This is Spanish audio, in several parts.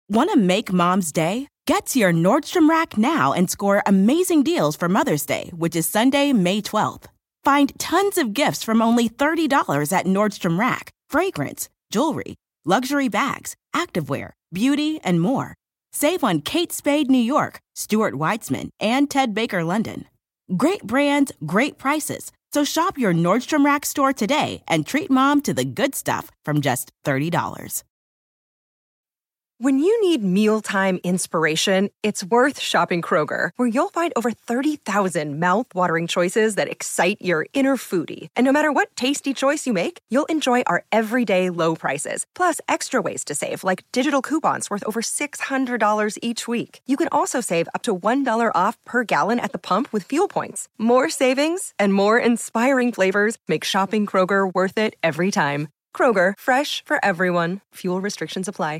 Want to make Mom's Day? Get to your Nordstrom Rack now and score amazing deals for Mother's Day, which is Sunday, May 12th. Find tons of gifts from only $30 at Nordstrom Rack. Fragrance, jewelry, luxury bags, activewear, beauty, and more. Save on Kate Spade New York, Stuart Weitzman, and Ted Baker London. Great brands, great prices. So shop your Nordstrom Rack store today and treat Mom to the good stuff from just $30. When you need mealtime inspiration, it's worth shopping Kroger, where you'll find over 30,000 mouth-watering choices that excite your inner foodie. And no matter what tasty choice you make, you'll enjoy our everyday low prices, plus extra ways to save, like digital coupons worth over $600 each week. You can also save up to $1 off per gallon at the pump with fuel points. More savings and more inspiring flavors make shopping Kroger worth it every time. Kroger, fresh for everyone. Fuel restrictions apply.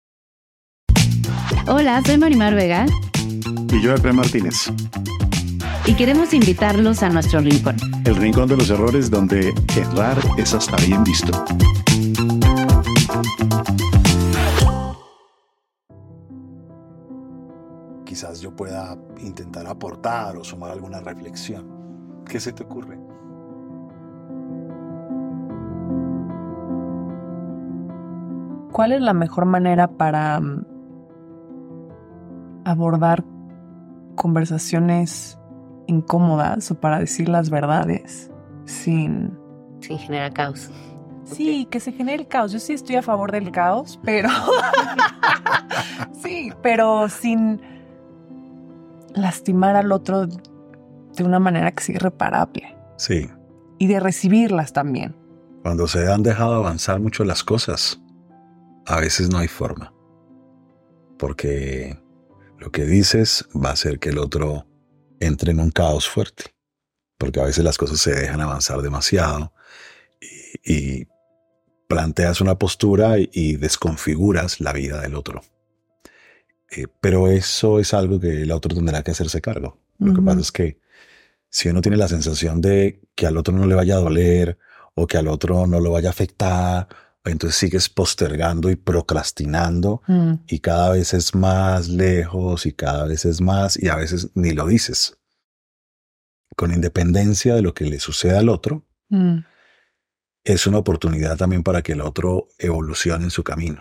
Hola, soy Marimar Vega. Y yo, Efraín Martínez. Y queremos invitarlos a nuestro rincón. El rincón de los errores, donde errar es hasta bien visto. Quizás yo pueda intentar aportar o sumar alguna reflexión. ¿Qué se te ocurre? ¿Cuál es la mejor manera para abordar conversaciones incómodas o para decir las verdades sin generar caos? Sí, que se genere el caos. Yo sí estoy a favor del caos, pero sí, pero sin lastimar al otro de una manera que sea irreparable. Sí. Y de recibirlas también. Cuando se han dejado avanzar mucho las cosas, a veces no hay forma. Porque lo que dices va a hacer que el otro entre en un caos fuerte. Porque a veces las cosas se dejan avanzar demasiado y planteas una postura y desconfiguras la vida del otro. Pero eso es algo que el otro tendrá que hacerse cargo. Lo que pasa es que si uno tiene la sensación de que al otro no le vaya a doler o que al otro no lo vaya a afectar, entonces sigues postergando y procrastinando y cada vez es más lejos y cada vez es más y a veces ni lo dices. Con independencia de lo que le suceda al otro, es una oportunidad también para que el otro evolucione en su camino.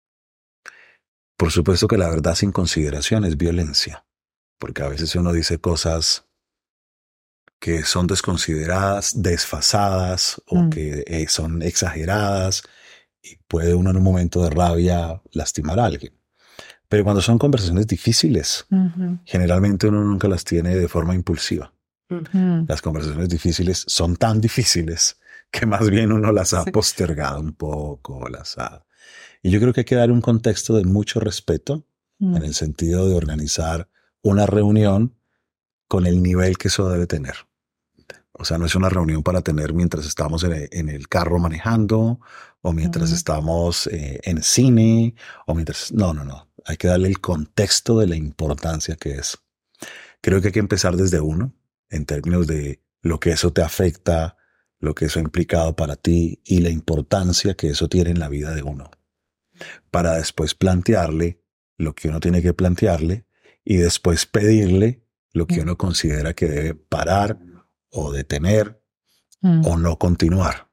Por supuesto que la verdad sin consideración es violencia, porque a veces uno dice cosas que son desconsideradas, desfasadas o que son exageradas y puede uno en un momento de rabia lastimar a alguien. Pero cuando son conversaciones difíciles, generalmente uno nunca las tiene de forma impulsiva. Las conversaciones difíciles son tan difíciles que más bien uno las ha postergado un poco. Y yo creo que hay que dar un contexto de mucho respeto en el sentido de organizar una reunión con el nivel que eso debe tener. O sea, no es una reunión para tener mientras estamos en el carro manejando o mientras estamos en cine o mientras... No. Hay que darle el contexto de la importancia que es. Creo que hay que empezar desde uno en términos de lo que eso te afecta, lo que eso ha implicado para ti y la importancia que eso tiene en la vida de uno. Para después plantearle lo que uno tiene que plantearle y después pedirle lo que uno considera que debe parar o detener o no continuar.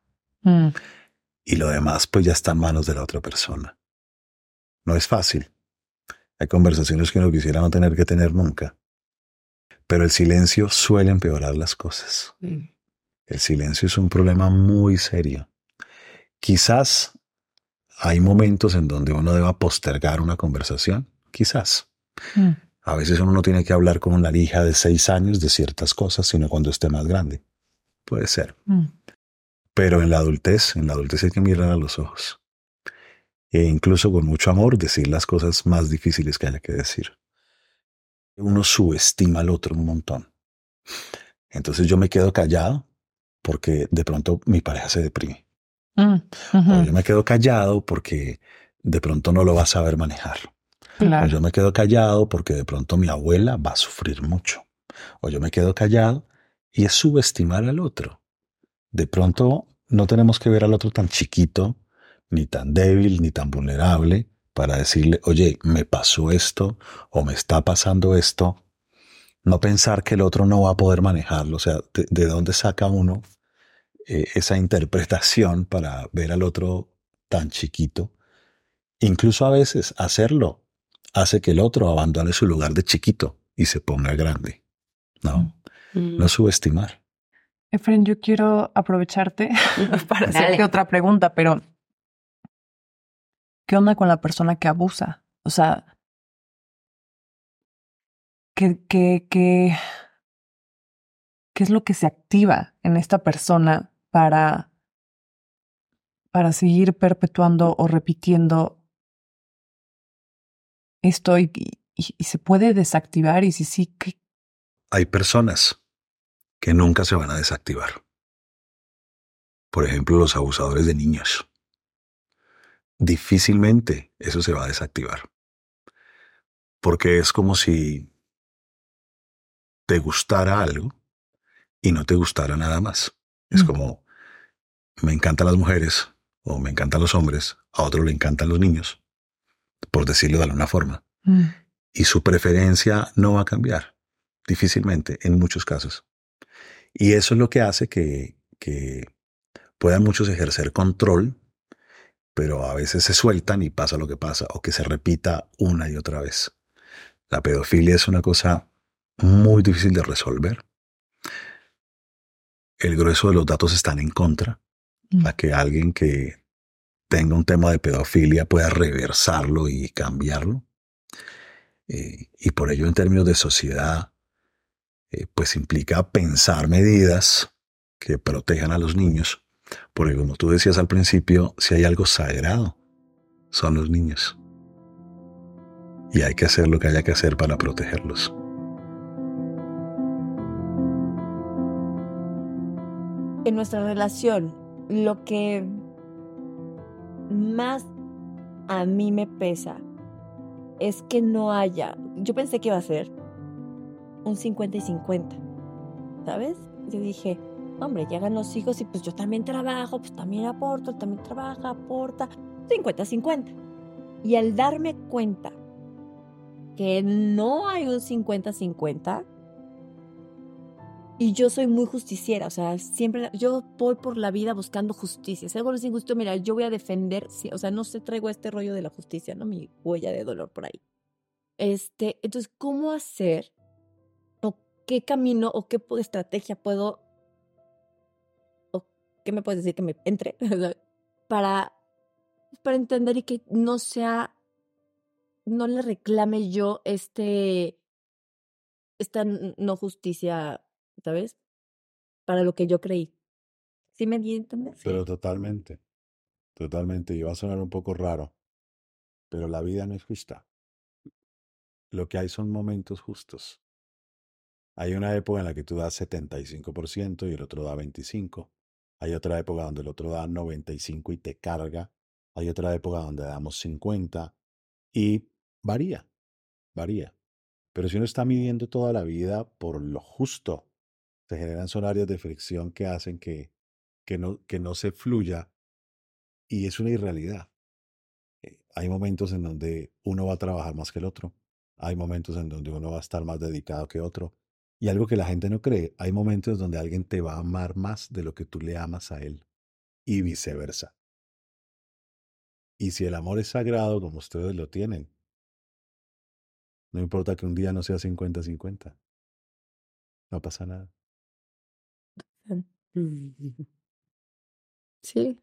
Y lo demás pues ya está en manos de la otra persona. No es fácil. Hay conversaciones que uno quisiera no tener que tener nunca. Pero el silencio suele empeorar las cosas. El silencio es un problema muy serio. Quizás hay momentos en donde uno deba postergar una conversación. Quizás. A veces uno no tiene que hablar con una hija de 6 años de ciertas cosas, sino cuando esté más grande. Puede ser. Pero en la adultez hay que mirar a los ojos. E incluso con mucho amor decir las cosas más difíciles que haya que decir. Uno subestima al otro un montón. Entonces yo me quedo callado porque de pronto mi pareja se deprime. O yo me quedo callado porque de pronto no lo va a saber manejar. Claro. O yo me quedo callado porque de pronto mi abuela va a sufrir mucho. O yo me quedo callado y es subestimar al otro. De pronto no tenemos que ver al otro tan chiquito, ni tan débil, ni tan vulnerable para decirle, oye, me pasó esto o me está pasando esto. No pensar que el otro no va a poder manejarlo. O sea, ¿de dónde saca uno esa interpretación para ver al otro tan chiquito? Incluso a veces hacerlo hace que el otro abandone su lugar de chiquito y se ponga grande. No, no subestimar. Efren, yo quiero aprovecharte para hacerte otra pregunta, pero ¿qué onda con la persona que abusa? O sea, ¿qué es lo que se activa en esta persona para seguir perpetuando o repitiendo esto y se puede desactivar? Y si sí, ¿qué? Hay personas que nunca se van a desactivar. Por ejemplo, los abusadores de niños. Difícilmente eso se va a desactivar. Porque es como si te gustara algo y no te gustara nada más. Es como, me encantan las mujeres o me encantan los hombres, a otro le encantan los niños, por decirlo de alguna forma. Y su preferencia no va a cambiar, difícilmente, en muchos casos. Y eso es lo que hace que puedan muchos ejercer control, pero a veces se sueltan y pasa lo que pasa, o que se repita una y otra vez. La pedofilia es una cosa muy difícil de resolver. El grueso de los datos están en contra. A que alguien que tenga un tema de pedofilia pueda reversarlo y cambiarlo. Y por ello, en términos de sociedad, pues implica pensar medidas que protejan a los niños. Porque como tú decías al principio, si hay algo sagrado, son los niños. Y hay que hacer lo que haya que hacer para protegerlos. En nuestra relación, lo que más a mí me pesa es que no haya, yo pensé que iba a ser un 50 y 50, ¿sabes? Yo dije, hombre, llegan los hijos y pues yo también trabajo, pues también aporto, él también trabaja, aporta, 50-50. Y al darme cuenta que no hay un 50-50, y yo soy muy justiciera, o sea, siempre, yo voy por la vida buscando justicia. Si algo no es injusto, mira, yo voy a defender, o sea, no sé, traigo este rollo de la justicia, ¿no? Mi huella de dolor por ahí. Entonces, ¿cómo hacer? ¿O qué camino, o qué estrategia puedo, o qué me puedes decir que me entre? para entender y que no sea, no le reclame yo esta no justicia, ¿sabes? Para lo que yo creí. ¿Sí me di a entender? Pero totalmente, totalmente. Y va a sonar un poco raro, pero la vida no es justa. Lo que hay son momentos justos. Hay una época en la que tú das 75% y el otro da 25%. Hay otra época donde el otro da 95% y te carga. Hay otra época donde damos 50% y varía, varía. Pero si uno está midiendo toda la vida por lo justo, se generan son áreas de fricción que hacen que no se fluya y es una irrealidad. Hay momentos en donde uno va a trabajar más que el otro. Hay momentos en donde uno va a estar más dedicado que otro. Y algo que la gente no cree, hay momentos donde alguien te va a amar más de lo que tú le amas a él. Y viceversa. Y si el amor es sagrado, como ustedes lo tienen, no importa que un día no sea 50-50. No pasa nada. Sí.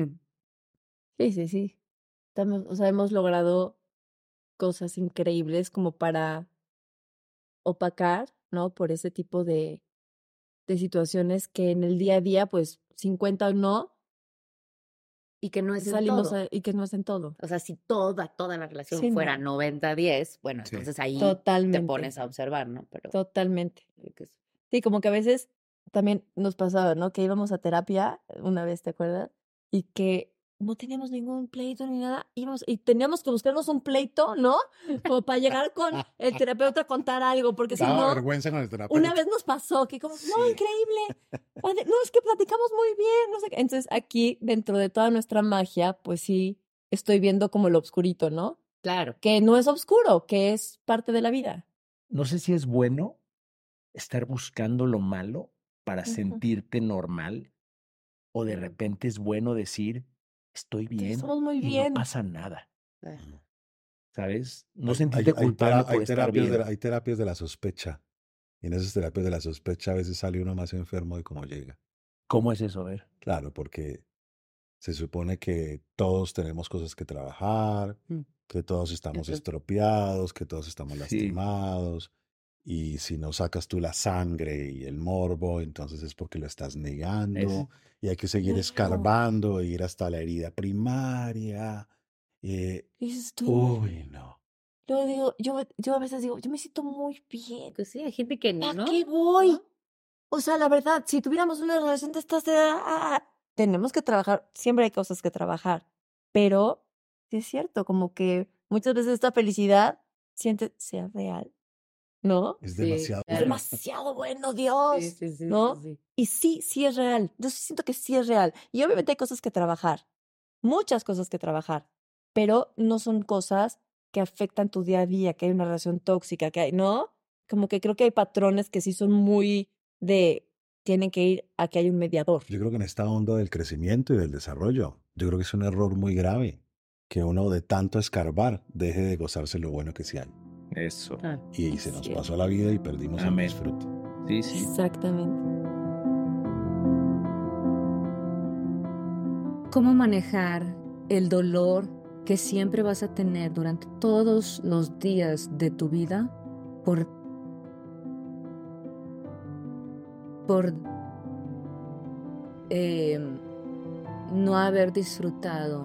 Sí. O sea, hemos logrado cosas increíbles como para opacar, ¿no? Por ese tipo de situaciones que en el día a día, pues, 50 o no, Y que no es en salimos todo. y que no es en todo. O sea, si toda la relación Sí, fuera no. 90-10, bueno, Sí. entonces ahí Totalmente. te pones a observar, ¿no? Pero Totalmente. Sí, como que a veces también nos pasaba, ¿no? Que íbamos a terapia una vez, ¿te acuerdas? Y que no teníamos ningún pleito ni nada, íbamos y teníamos que buscarnos un pleito, ¿no? Como para llegar con el terapeuta a contar algo, porque si no, vergüenza con el terapeuta. una vez nos pasó que como, no, increíble, no, es que platicamos muy bien, no sé qué. Entonces aquí, dentro de toda nuestra magia, pues sí, estoy viendo como lo oscurito, ¿no? Claro. Que no es oscuro, que es parte de la vida. No sé si es bueno estar buscando lo malo para sentirte normal o de repente es bueno decir, estoy bien Estamos muy y bien. no pasa nada. ¿Sabes? No Hay- sentirte hay culpable por hay estar terapias bien. hay terapias de la sospecha. Y en esas terapias de la sospecha a veces sale uno más enfermo de cómo llega. ¿Cómo es eso? A ver. Claro, porque se supone que todos tenemos cosas que trabajar, que todos estamos estropeados, que todos estamos Sí. lastimados. Y si no sacas tú la sangre y el morbo, entonces es porque lo estás negando. Y hay que seguir Claro. escarbando e ir hasta la herida primaria. Y dices tú, Uy, no. yo digo, yo a veces digo, yo me siento muy bien. Pues sí, hay gente que ¿Para no. qué voy? ¿No? O sea, la verdad, si tuviéramos una relación de estas, tenemos que trabajar, siempre hay cosas que trabajar, pero sí es cierto, como que muchas veces esta felicidad sea real, ¿no? Es Sí, demasiado Es claro. bueno. demasiado bueno, Dios, Sí, ¿no? sí. Y sí es real. Yo sí siento que sí es real. Y obviamente hay cosas que trabajar, muchas cosas que trabajar, pero no son cosas que afectan tu día a día, que hay una relación tóxica, que hay, ¿no? Como que creo que hay patrones que sí son muy tienen que ir a que hay un mediador. Yo creo que en esta onda del crecimiento y del desarrollo, yo creo que es un error muy grave que uno de tanto escarbar deje de gozarse lo bueno que sí hay. Eso. Y se nos Sí. pasó la vida y perdimos el Amén. disfrute. Sí, sí. Exactamente. ¿Cómo manejar el dolor que siempre vas a tener durante todos los días de tu vida por no haber disfrutado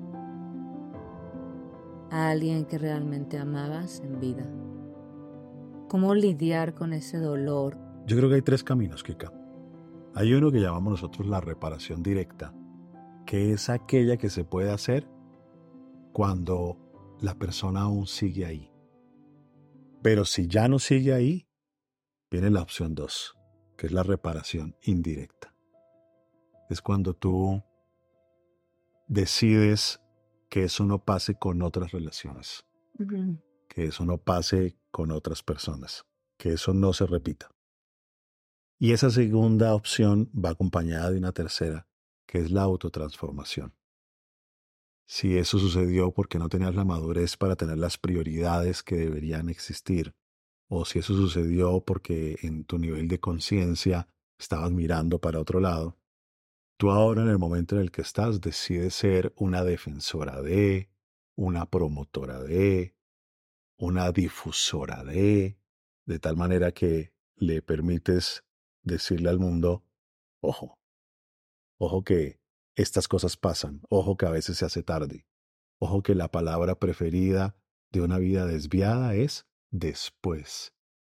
a alguien que realmente amabas en vida? ¿Cómo lidiar con ese dolor? Yo creo que hay tres caminos, Kika. Hay uno que llamamos nosotros la reparación directa, que es aquella que se puede hacer cuando la persona aún sigue ahí. Pero si ya no sigue ahí, viene la opción 2, que es la reparación indirecta. Es cuando tú decides que eso no pase con otras relaciones, que eso no pase con otras personas, que eso no se repita. Y esa segunda opción va acompañada de una tercera, que es la autotransformación. Si eso sucedió porque no tenías la madurez para tener las prioridades que deberían existir, o si eso sucedió porque en tu nivel de conciencia estabas mirando para otro lado, tú ahora en el momento en el que estás decides ser una defensora de, una promotora de, una difusora de tal manera que le permites decirle al mundo, ojo que estas cosas pasan, ojo que a veces se hace tarde, ojo que la palabra preferida de una vida desviada es después.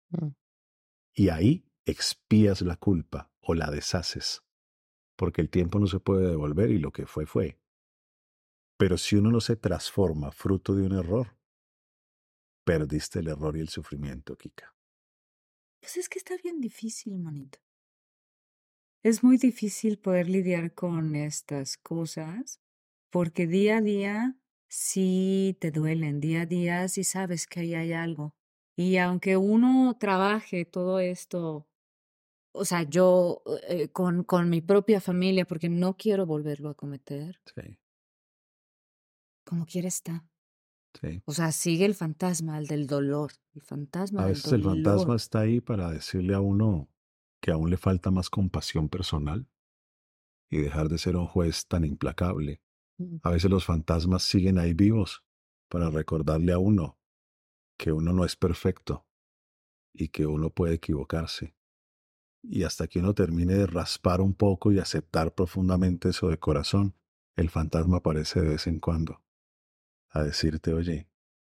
Y ahí expías la culpa o la deshaces, porque el tiempo no se puede devolver y lo que fue, fue. Pero si uno no se transforma fruto de un error, perdiste el error y el sufrimiento, Kika. Pues es que está bien difícil, manito. Es muy difícil poder lidiar con estas cosas porque día a día sí te duelen, día a día sí sabes que ahí hay algo. Y aunque uno trabaje todo esto, o sea, yo con mi propia familia, porque no quiero volverlo a cometer, Sí, como quiera está. sí. O sea, sigue el fantasma, el del dolor, el fantasma A del veces el dolor. fantasma está ahí para decirle a uno que aún le falta más compasión personal y dejar de ser un juez tan implacable. A veces los fantasmas siguen ahí vivos para recordarle a uno que uno no es perfecto y que uno puede equivocarse. Y hasta que uno termine de raspar un poco y aceptar profundamente eso de corazón, el fantasma aparece de vez en cuando a decirte, oye,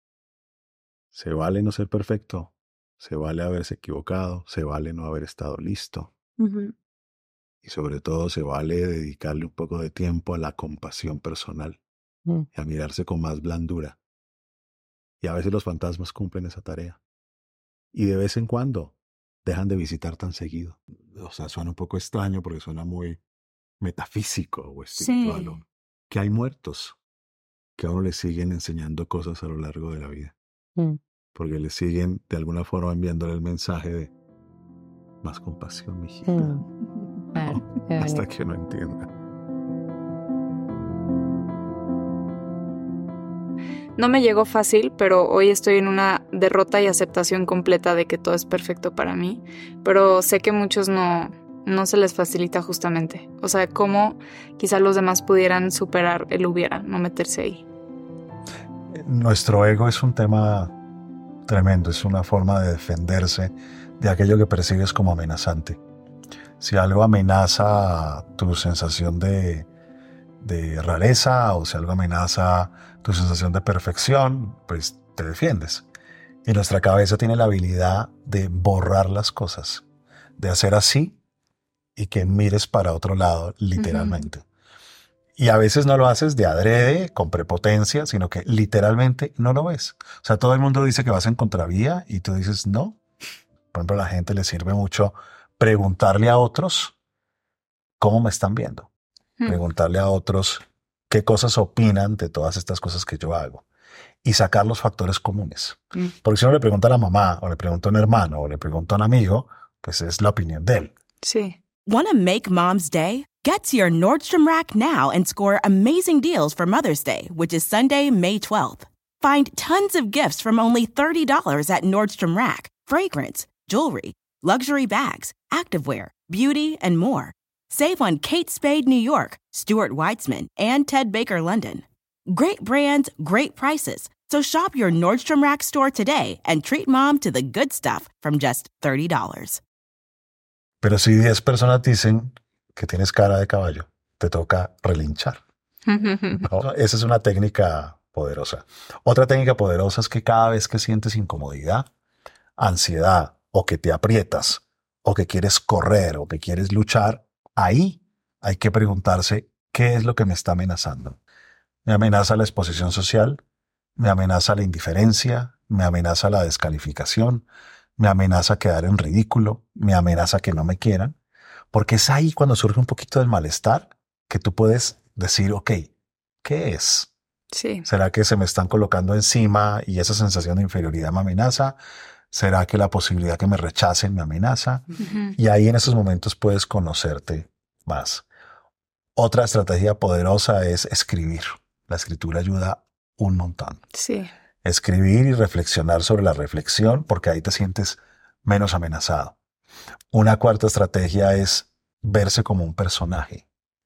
se vale no ser perfecto, se vale haberse equivocado, se vale no haber estado listo. Y sobre todo se vale dedicarle un poco de tiempo a la compasión personal y a mirarse con más blandura. Y a veces los fantasmas cumplen esa tarea. Y de vez en cuando dejan de visitar tan seguido. O sea, suena un poco extraño porque suena muy metafísico o espiritual. Sí. Que hay muertos que a uno le siguen enseñando cosas a lo largo de la vida. Mm. Porque le siguen de alguna forma enviándole el mensaje de más compasión, mijita. Qué Hasta bonito. que no entienda. No me llegó fácil, pero hoy estoy en una derrota y aceptación completa de que todo es perfecto para mí. Pero sé que muchos no se les facilita justamente. O sea, cómo quizá los demás pudieran superar el hubiera, no meterse ahí. Nuestro ego es un tema tremendo, es una forma de defenderse de aquello que percibes como amenazante. Si algo amenaza tu sensación de rareza o si algo amenaza tu sensación de perfección, pues te defiendes. Y nuestra cabeza tiene la habilidad de borrar las cosas, de hacer así y que mires para otro lado, literalmente. Y a veces no lo haces de adrede, con prepotencia, sino que literalmente no lo ves. O sea, todo el mundo dice que vas en contravía y tú dices no. Por ejemplo, a la gente le sirve mucho preguntarle a otros cómo me están viendo. Preguntarle a otros qué cosas opinan de todas estas cosas que yo hago. Y sacar los factores comunes. Porque si uno le pregunta a la mamá, o le pregunta a un hermano, o le pregunta a un amigo, pues es la opinión de él. Sí. Want to make Mom's Day? Get to your Nordstrom Rack now and score amazing deals for Mother's Day, which is Sunday, May 12th. Find tons of gifts from only $30 at Nordstrom Rack. Fragrance, jewelry, luxury bags, activewear, beauty, and more. Save on Kate Spade New York, Stuart Weitzman, and Ted Baker London. Great brands, great prices. So shop your Nordstrom Rack store today and treat Mom to the good stuff from just $30. Pero si 10 personas dicen que tienes cara de caballo, te toca relinchar. ¿No? Esa es una técnica poderosa. Otra técnica poderosa es que cada vez que sientes incomodidad, ansiedad, o que te aprietas, o que quieres correr, o que quieres luchar, ahí hay que preguntarse qué es lo que me está amenazando. ¿Me amenaza la exposición social? ¿Me amenaza la indiferencia? ¿Me amenaza la descalificación? ¿Me amenaza quedar en ridículo? ¿Me amenaza que no me quieran? Porque es ahí cuando surge un poquito del malestar que tú puedes decir, ok, ¿qué es? Sí. ¿Será que se me están colocando encima y esa sensación de inferioridad me amenaza? ¿Será que la posibilidad que me rechacen me amenaza? Y ahí en esos momentos puedes conocerte más. Otra estrategia poderosa es escribir. La escritura ayuda un montón. Sí. Escribir y reflexionar sobre la reflexión, porque ahí te sientes menos amenazado. Una cuarta estrategia es verse como un personaje.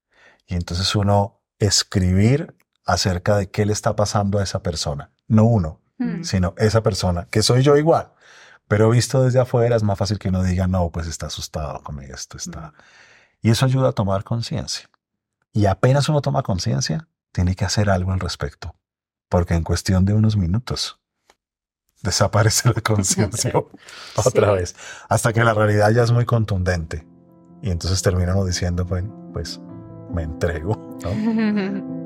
Y entonces uno escribir acerca de qué le está pasando a esa persona. No uno, sino esa persona, que soy yo igual. Pero visto desde afuera es más fácil que uno diga, no, pues está asustado con esto, está. Y eso ayuda a tomar conciencia. Y apenas uno toma conciencia, tiene que hacer algo al respecto. Porque en cuestión de unos minutos desaparece la conciencia otra vez. Hasta que la realidad ya es muy contundente. Y entonces terminamos diciendo, bueno, pues me entrego, ¿no?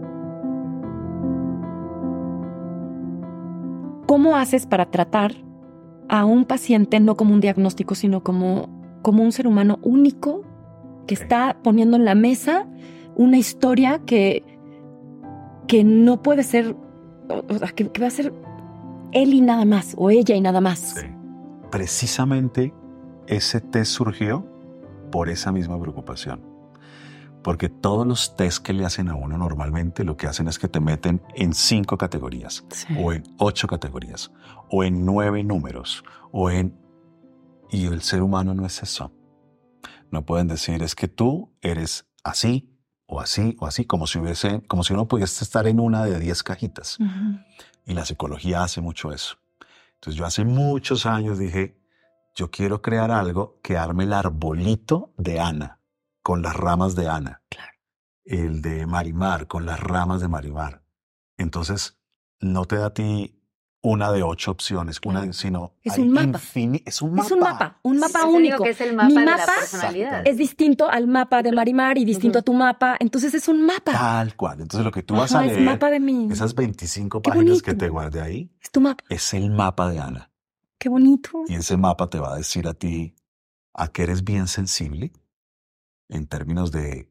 ¿Cómo haces para tratar a un paciente no como un diagnóstico, sino como un ser humano único que está poniendo en la mesa una historia que no puede ser, o sea, que va a ser él y nada más, o ella y nada más? Sí. Precisamente ese test surgió por esa misma preocupación. Porque todos los test que le hacen a uno normalmente lo que hacen es que te meten en 5 categorías, o en 8 categorías, o en 9 números, y el ser humano no es eso. No pueden decir, es que tú eres así, o así, o así, como si uno pudiese estar en una de 10 cajitas. Y la psicología hace mucho eso. Entonces yo hace muchos años dije, yo quiero crear algo que arme el arbolito de Ana, con las ramas de Ana. Claro. El de Marimar, con las ramas de Marimar. Entonces, no te da a ti una de 8 opciones, sino es un mapa. Es un mapa. Es un mapa Eso único. digo que es el mapa Mi de la mapa personalidad. es distinto al mapa de Marimar y distinto a tu mapa. Entonces es un mapa. Tal cual. Entonces lo que tú vas a es leer, mapa de mí. esas 25 Qué páginas bonito. que te guardé ahí, Es tu mapa. es el mapa de Ana. Qué bonito. Y ese mapa te va a decir a ti a que eres bien sensible en términos de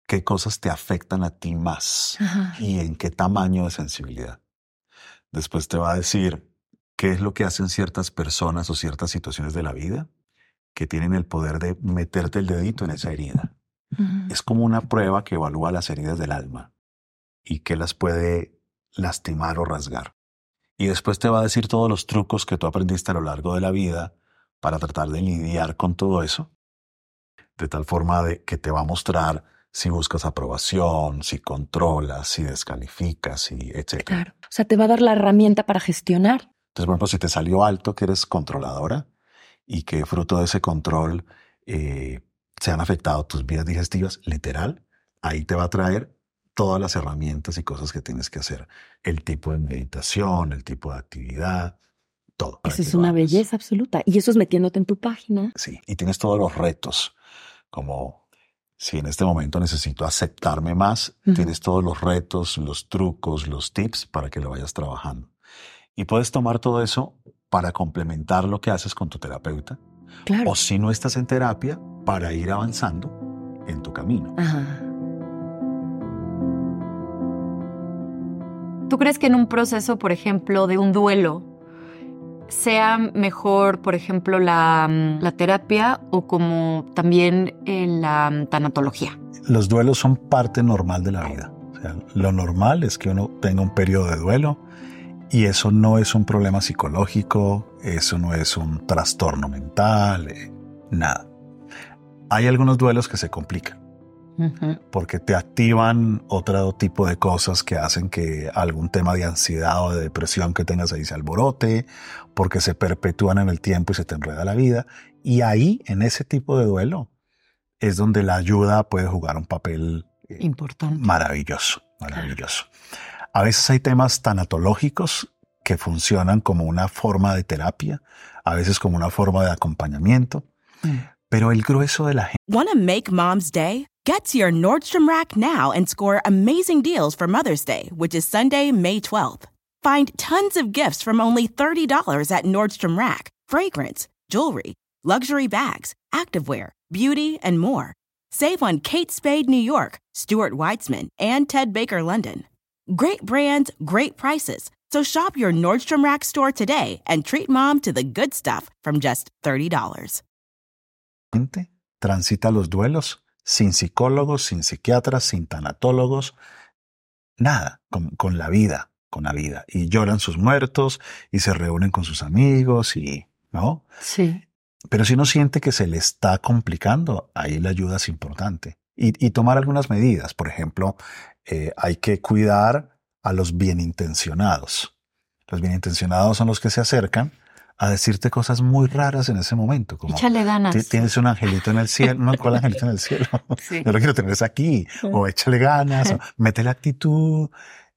qué cosas te afectan a ti más Ajá. y en qué tamaño de sensibilidad. Después te va a decir qué es lo que hacen ciertas personas o ciertas situaciones de la vida que tienen el poder de meterte el dedito en esa herida. Es como una prueba que evalúa las heridas del alma y que las puede lastimar o rasgar. Y después te va a decir todos los trucos que tú aprendiste a lo largo de la vida para tratar de lidiar con todo eso, de tal forma de que te va a mostrar si buscas aprobación, si controlas, si descalificas, etc. Claro. O sea, te va a dar la herramienta para gestionar. Entonces, por ejemplo, si te salió alto que eres controladora y que fruto de ese control se han afectado tus vías digestivas, literal, ahí te va a traer todas las herramientas y cosas que tienes que hacer. El tipo de meditación, el tipo de actividad, todo. Eso es una belleza absoluta. Y eso es metiéndote en tu página. Sí, y tienes todos los retos, como si en este momento necesito aceptarme más, tienes todos los retos, los trucos, los tips para que lo vayas trabajando. Y puedes tomar todo eso para complementar lo que haces con tu terapeuta. Claro. O si no estás en terapia, para ir avanzando en tu camino. Ajá. ¿Tú crees que en un proceso, por ejemplo, de un duelo, sea mejor, por ejemplo, la terapia o como también la tanatología? Los duelos son parte normal de la vida. O sea, lo normal es que uno tenga un periodo de duelo y eso no es un problema psicológico, eso no es un trastorno mental, nada. Hay algunos duelos que se complican porque te activan otro tipo de cosas que hacen que algún tema de ansiedad o de depresión que tengas ahí se alborote, porque se perpetúan en el tiempo y se te enreda la vida. Y ahí, en ese tipo de duelo, es donde la ayuda puede jugar un papel importante. Maravilloso. A veces hay temas tanatológicos que funcionan como una forma de terapia, a veces como una forma de acompañamiento, pero el grueso de la gente... Want to make Mom's Day? Get to your Nordstrom Rack now and score amazing deals for Mother's Day, which is Sunday, May 12th. Find tons of gifts from only $30 at Nordstrom Rack. Fragrance, jewelry, luxury bags, activewear, beauty, and more. Save on Kate Spade New York, Stuart Weitzman, and Ted Baker London. Great brands, great prices. So shop your Nordstrom Rack store today and treat Mom to the good stuff from just $30. Transita los duelos sin psicólogos, sin psiquiatras, sin tanatólogos, nada, con la vida. Y lloran sus muertos y se reúnen con sus amigos ¿no? Sí. Pero si uno siente que se le está complicando, ahí la ayuda es importante. Y tomar algunas medidas. Por ejemplo, hay que cuidar a los bienintencionados. Los bienintencionados son los que se acercan a decirte cosas muy raras en ese momento. Como, échale ganas. Tienes un angelito en el cielo. No, ¿cuál angelito en el cielo? Sí. Yo lo quiero tener aquí. O échale ganas, o métele actitud.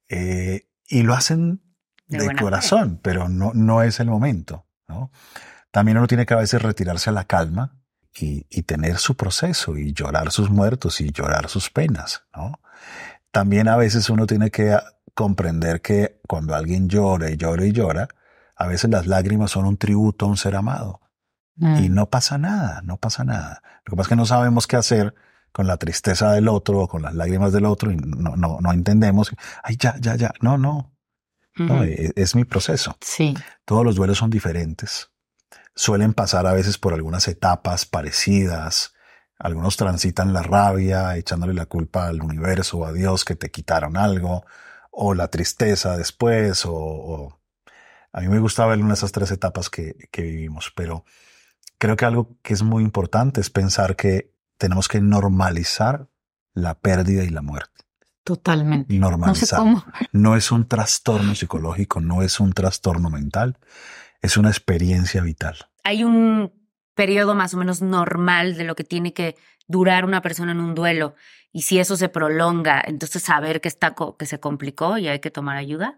Y lo hacen de corazón, pero no es el momento, ¿no? También uno tiene que a veces retirarse a la calma y tener su proceso y llorar sus muertos y llorar sus penas, ¿no? También a veces uno tiene que comprender que cuando alguien llora y llora y llora, a veces las lágrimas son un tributo a un ser amado. Y no pasa nada. Lo que pasa es que no sabemos qué hacer con la tristeza del otro o con las lágrimas del otro y no entendemos. Ay, ya. No, es mi proceso. Sí. Todos los duelos son diferentes. Suelen pasar a veces por algunas etapas parecidas. Algunos transitan la rabia, echándole la culpa al universo o a Dios que te quitaron algo, o la tristeza después, o a mí me gusta verlo en esas tres etapas que vivimos, pero creo que algo que es muy importante es pensar que tenemos que normalizar la pérdida y la muerte. Totalmente. Normalizar. No sé cómo. No es un trastorno psicológico, no es un trastorno mental, es una experiencia vital. Hay un periodo más o menos normal de lo que tiene que durar una persona en un duelo, y si eso se prolonga, entonces saber que se complicó y hay que tomar ayuda.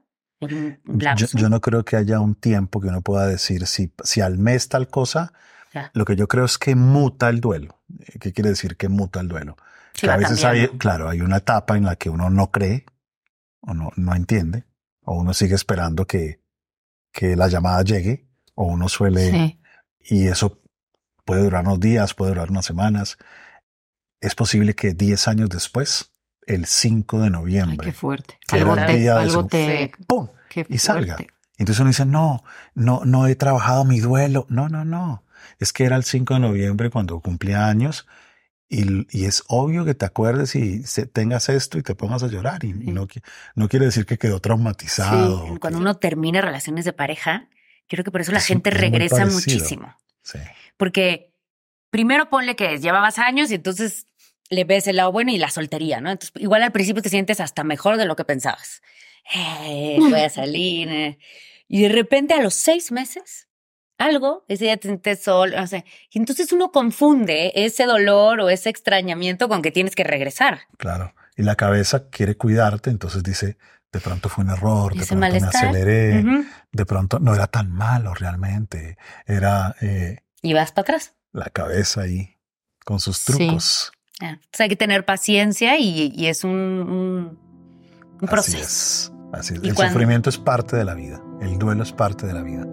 Yo no creo que haya un tiempo que uno pueda decir si al mes tal cosa. Ya. Lo que yo creo es que muta el duelo. ¿Qué quiere decir que muta el duelo? Sí, que a veces hay una etapa en la que uno no cree o no entiende, o uno sigue esperando que la llamada llegue, o uno suele... Sí. Y eso puede durar unos días, puede durar unas semanas. es posible que 10 años después, el 5 de Ay, noviembre, qué fuerte. que era el día de su- te... ¡pum! Qué Y salga. fuerte. Entonces uno dice, no he trabajado mi duelo. No. Es que era el 5 de noviembre cuando cumplía años y es obvio que te acuerdes y tengas esto y te pongas a llorar. Y no quiere decir que quedó traumatizado. Sí, cuando uno termina relaciones de pareja, creo que por eso la Es- gente es muy regresa parecido. muchísimo. Sí. Porque primero ponle que llevabas años y entonces le ves el lado bueno y la soltería, ¿no? Entonces, igual al principio te sientes hasta mejor de lo que pensabas. Voy a salir. Y de repente a los 6 meses, algo, ese día te sientes solo, no sé. Y entonces uno confunde ese dolor o ese extrañamiento con que tienes que regresar. Claro. Y la cabeza quiere cuidarte, entonces dice, de pronto fue un error, de Ese pronto me malestar. aceleré, Ujú. de pronto no era tan malo realmente. Era Y vas para atrás. la cabeza ahí con sus Sí. trucos. Entonces hay que tener paciencia y es un proceso. Así es. Y El cuando- sufrimiento es parte de la vida. El duelo es parte de la vida.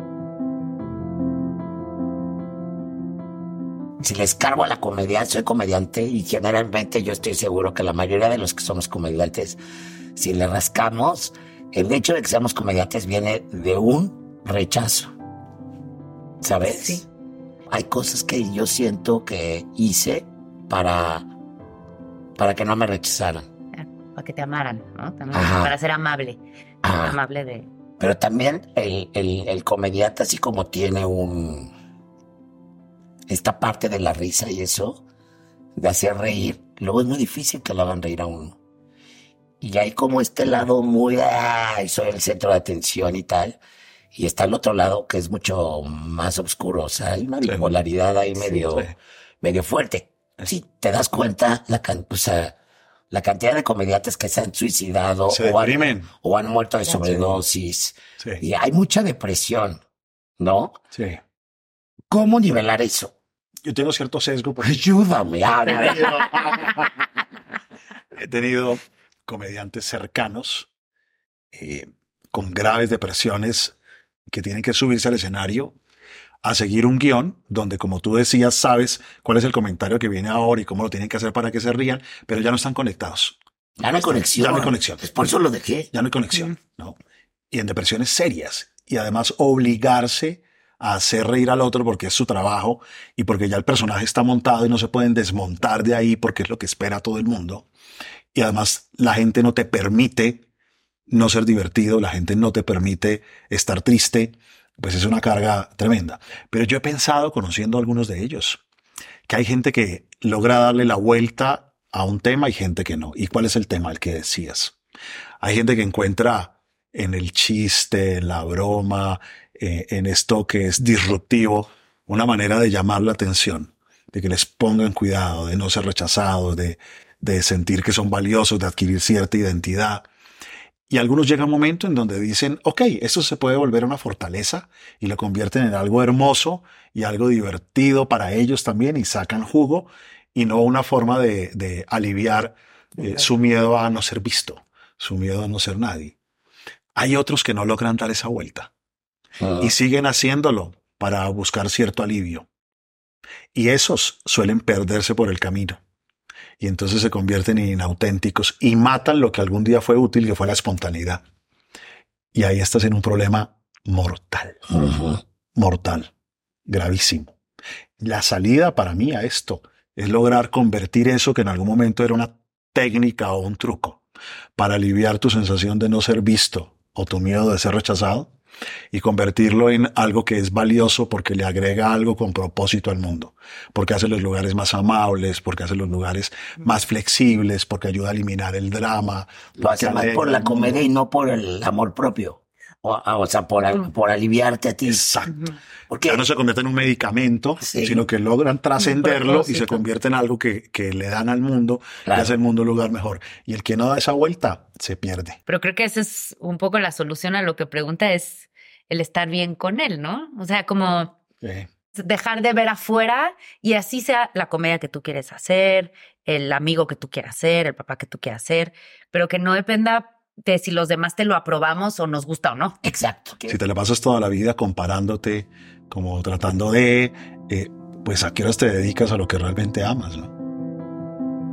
Si les cargo a la comedia, soy comediante y generalmente yo estoy seguro que la mayoría de los que somos comediantes, si le rascamos, el hecho de que seamos comediantes viene de un rechazo. ¿Sabes? Sí. Hay cosas que yo siento que hice para que no me rechazaran. Para que te amaran, ¿no? También Ajá. para ser amable. Ajá. Amable de... Pero también el comediante, así como tiene esta parte de la risa y eso, de hacer reír, luego es muy difícil que lo hagan reír a uno. Y hay como este lado muy, soy el centro de atención y tal, y está el otro lado que es mucho más oscuro, o sea, hay una bipolaridad ahí medio fuerte. Si te das cuenta, la cantidad de comediantes que se han suicidado Se deprimen. o han muerto de sobredosis, Sí. y hay mucha depresión, ¿no? Sí. ¿Cómo nivelar eso? Yo tengo cierto sesgo porque Ayúdame, ábreme. he tenido comediantes cercanos con graves depresiones que tienen que subirse al escenario a seguir un guión donde, como tú decías, sabes cuál es el comentario que viene ahora y cómo lo tienen que hacer para que se rían, pero ya no están conectados. Ya no hay conexión. Ya no hay conexión. Pues por eso lo dejé. Ya no hay conexión, ¿no? Y en depresiones serias. Y además obligarse a hacer reír al otro porque es su trabajo y porque ya el personaje está montado y no se pueden desmontar de ahí porque es lo que espera todo el mundo. Y además la gente no te permite no ser divertido, la gente no te permite estar triste, pues es una carga tremenda. Pero yo he pensado, conociendo a algunos de ellos, que hay gente que logra darle la vuelta a un tema y gente que no. ¿Y cuál es el tema? El que decías. Hay gente que encuentra en el chiste, en la broma, en esto que es disruptivo, una manera de llamar la atención, de que les pongan cuidado, de no ser rechazados, de sentir que son valiosos, de adquirir cierta identidad. Y algunos llega un momento en donde dicen, ok, esto se puede volver una fortaleza y lo convierten en algo hermoso y algo divertido para ellos también y sacan jugo y no una forma de aliviar su miedo a no ser visto, su miedo a no ser nadie. Hay otros que no logran dar esa vuelta y siguen haciéndolo para buscar cierto alivio. Y esos suelen perderse por el camino. Y entonces se convierten en inauténticos y matan lo que algún día fue útil, que fue la espontaneidad. Y ahí estás en un problema mortal. Mortal. Gravísimo. La salida para mí a esto es lograr convertir eso que en algún momento era una técnica o un truco para aliviar tu sensación de no ser visto o tu miedo de ser rechazado y convertirlo en algo que es valioso porque le agrega algo con propósito al mundo, porque hace los lugares más amables, porque hace los lugares más flexibles, porque ayuda a eliminar el drama. Lo hace más por la comedia y no por el amor propio. O sea, por aliviarte a ti. Exacto. Porque ya no se convierte en un medicamento, sino que logran trascenderlo y se convierte en algo que le dan al mundo y hace el mundo un lugar mejor. Y el que no da esa vuelta, se pierde. Pero creo que esa es un poco la solución a lo que pregunta, es el estar bien con él, ¿no? O sea, como dejar de ver afuera y así sea la comedia que tú quieres hacer, el amigo que tú quieras ser, el papá que tú quieras ser, pero que no dependa de si los demás te lo aprobamos o nos gusta o no. Exacto. Si te la pasas toda la vida comparándote, como tratando de, pues a qué horas te dedicas a lo que realmente amas, ¿no?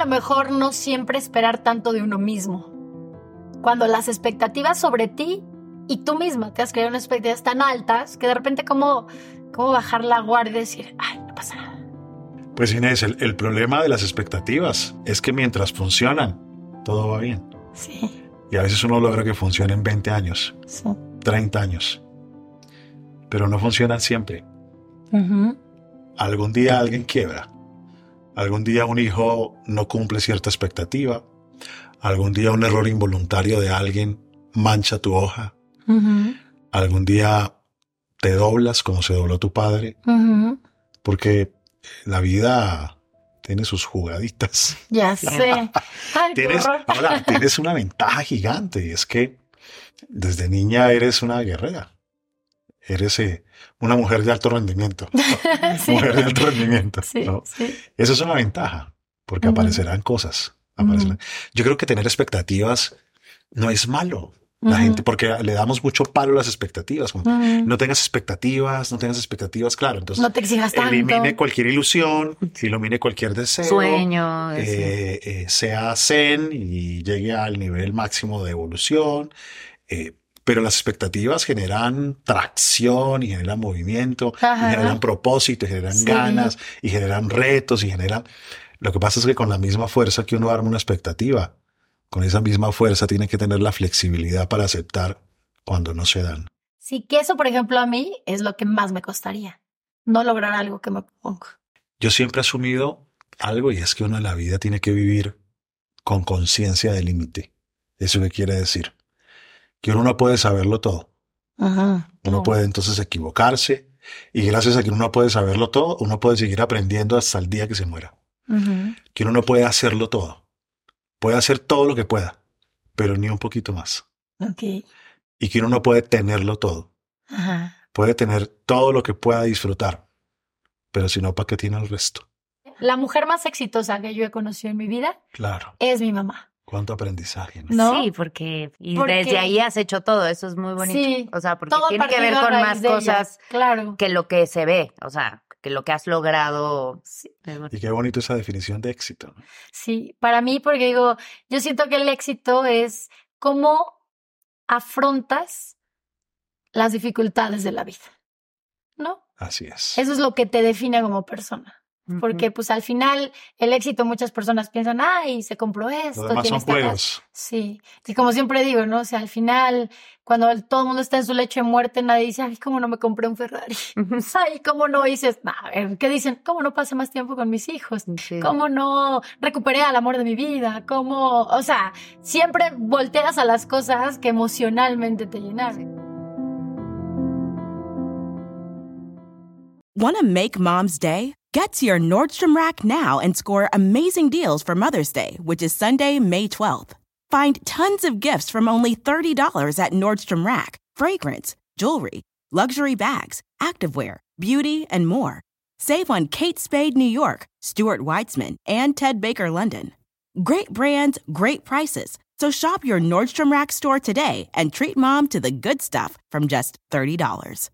lo mejor no siempre esperar tanto de uno mismo. Cuando las expectativas sobre ti y tú misma te has creado unas expectativas tan altas que de repente como bajar la guardia y decir, ay, no pasa nada. Pues Inés, el problema de las expectativas es que mientras funcionan, todo va bien. Sí. Y a veces uno logra que funcionen 20 años, Sí. 30 años, pero no funcionan siempre. Uh-huh. Algún día alguien quiebra, algún día un hijo no cumple cierta expectativa, algún día un error involuntario de alguien mancha tu hoja, Uh-huh. algún día te doblas como se dobló tu padre, Uh-huh. porque la vida tiene sus jugaditas. Ya sé. Ay, qué horror. Ahora, tienes una ventaja gigante y es que desde niña eres una guerrera. Eres una mujer de alto rendimiento. Sí. Mujer de alto rendimiento. Sí, ¿no? sí. Eso es una ventaja, porque aparecerán cosas. Yo creo que tener expectativas no es malo. La gente, porque le damos mucho palo a las expectativas. Como, no tengas expectativas, claro. Entonces, No te exijas tanto. elimine cualquier ilusión, elimine cualquier deseo. Sueño. Sea zen y llegue al nivel máximo de evolución. Pero las expectativas generan tracción y generan movimiento, Ajá. y generan propósito, y generan Sí. ganas, y generan retos, y generan... Lo que pasa es que con la misma fuerza que uno arma una expectativa, con esa misma fuerza tiene que tener la flexibilidad para aceptar cuando no se dan. Sí, que eso, por ejemplo, a mí es lo que más me costaría. No lograr algo que me propongo. Yo siempre he asumido algo y es que uno en la vida tiene que vivir con conciencia del límite. ¿Eso qué quiere decir? Que uno no puede saberlo todo. Ajá. Uno puede entonces equivocarse y gracias a que uno no puede saberlo todo, uno puede seguir aprendiendo hasta el día que se muera. Uh-huh. Que uno no puede hacerlo todo. Puede hacer todo lo que pueda, pero ni un poquito más. Ok. Y que uno no puede tenerlo todo. Ajá. Puede tener todo lo que pueda disfrutar, pero si no, ¿para qué tiene el resto? La mujer más exitosa que yo he conocido en mi vida Claro. es mi mamá. Cuánto aprendizaje, ¿no? ¿No? Sí, porque Porque- desde ahí has hecho todo, eso es muy bonito. Sí, O sea, porque todo tiene que ver partido a con raíz más de ella. cosas Claro. que lo que se ve, o sea, que lo que has logrado. Es bonito. Y qué bonito esa definición de éxito, ¿no? Sí, para mí, porque digo, yo siento que el éxito es cómo afrontas las dificultades de la vida, ¿no? Así es. Eso es lo que te define como persona. Porque pues al final el éxito muchas personas piensan, ay, se compró esto, Lo demás tiene son esta casa". juegos. Sí, y como siempre digo, ¿no? O sea, al final, cuando todo el mundo está en su lecho de muerte, nadie dice, ay, ¿cómo no me compré un Ferrari? Ay, ¿cómo no? Y dices, a ver, ¿qué dicen? ¿Cómo no pasé más tiempo con mis hijos? Sí. ¿Cómo no recuperé al amor de mi vida? ¿Cómo? O sea, siempre volteas a las cosas que emocionalmente te llenaron. Want to make Mom's Day? Get to your Nordstrom Rack now and score amazing deals for Mother's Day, which is Sunday, May 12th. Find tons of gifts from only $30 at Nordstrom Rack. Fragrance, jewelry, luxury bags, activewear, beauty, and more. Save on Kate Spade New York, Stuart Weitzman, and Ted Baker London. Great brands, great prices. So shop your Nordstrom Rack store today and treat Mom to the good stuff from just $30.